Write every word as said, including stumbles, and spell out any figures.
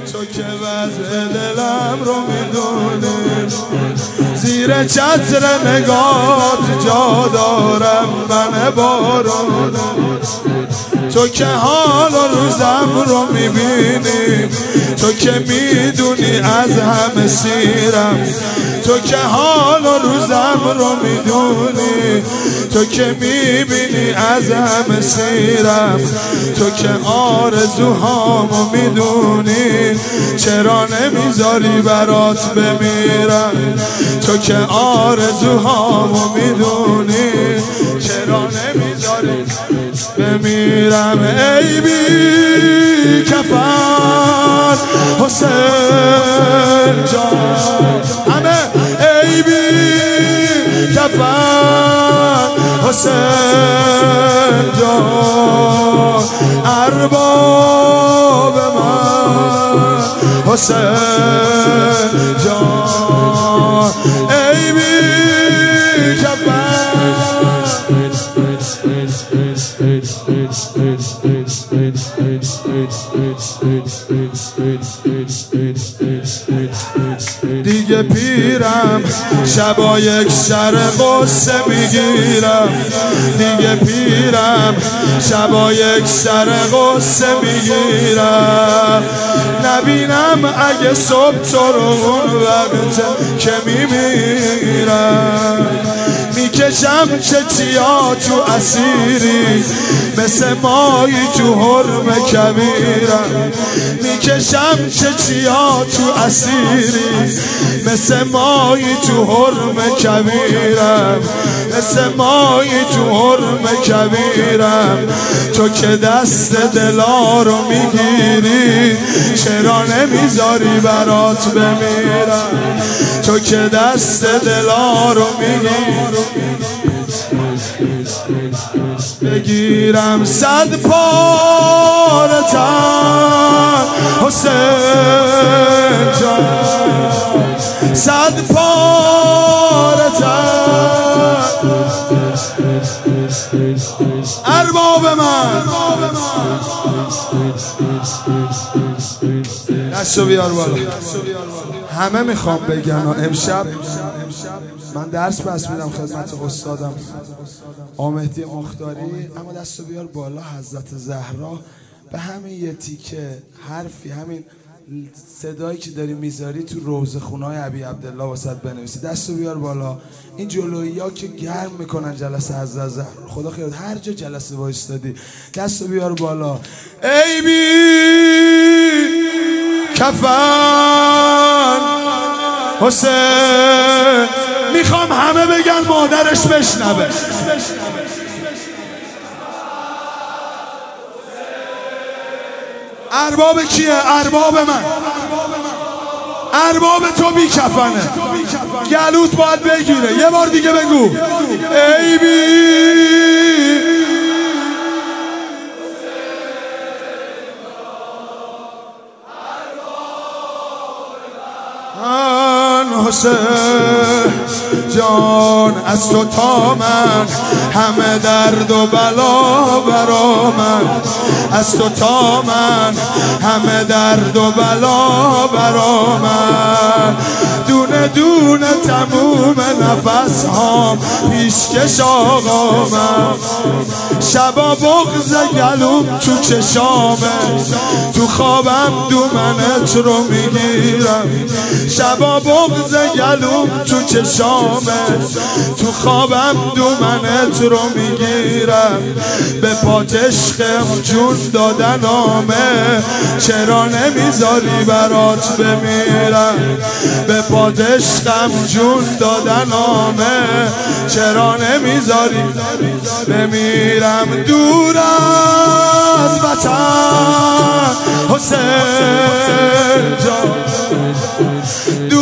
تو که وضع دلم رو میدونی، زیر چتر نگات جا دارم من بارون. تو که حال و روزم رو میبینی، تو که میدونی از همه سیرم. تو که حال و روزم رو میدونی، تو که میبینی از همه سیرم. تو که آرزوهامو میدونی، چرا نمیذاری برات بمیرم. تو که آرزوهامو میدونی، چرا نمیذاری بمیرم. ای بی کفن حسین جان، همه ای بی کفن حسین جان، ارباب من حسین جان. ای بی کفن دیگه پیرم، شبا یک سر قصه میگیرم. دیگه پیرم، شبا یک سر قصه میگیرم. نبینم اگه صبح تو رو اون وقت که میمیرم. میکشم چتیا تو اسیری، مثل مایی تو حرم کبیرم. میکشم چتیا تو اسیری، مثل مایی تو حرم کبیرم. مثل مایی تو حرم کبیرم. تو که دست دلا رو میگیری، چرا نمیذاری برات بمیرم. تو که دست دلا رو میگیری، بگیرم صد پاره تن حسین جان، صد پاره تن ارباب من. دستو بیار بالا. همه میخوام بگن امشب من درس بس میدم خدمت استادم آقا مهدی مختاری، اما دستو بیار بالا. حضرت زهرا به همین یه تیکه حرفی، همین صدایی که داری میذاری تو روزه خونه‌های ابی عبدالله واسط بنویسی. دستو بیار بالا. این جلویی ها که گرم میکنن جلسه حضرت زهرا، خدا خیرت هر جا جلسه وایستادی دستو بیار بالا. ای بی کفن حسین، میخوام همه بگن مادرش بشنوه. ارباب کیه؟ ارباب من. ارباب تو بی کفنه، گلوت باید بگیره. یه بار دیگه بگو. ای بی حسین جان، از تو تا من همه درد و بلا برا من. از تو تا من همه درد و بلا برا من. دونه دونه تموم نفس هام پیشکش آقا من. شبا بغض گلوم تو چشامه، تو خوابم دومنت رو میگیرم. شبا بغض گلوم تو چشامه، تو خوابم دومنت رو میگیرم. به پات عشقم جون دادن آمه، چرا نمیذاری برات بمیرم. به پات عشقم جون دادن آمه، چرا نمیذاری بمیرم. دور از وطن حسین جان،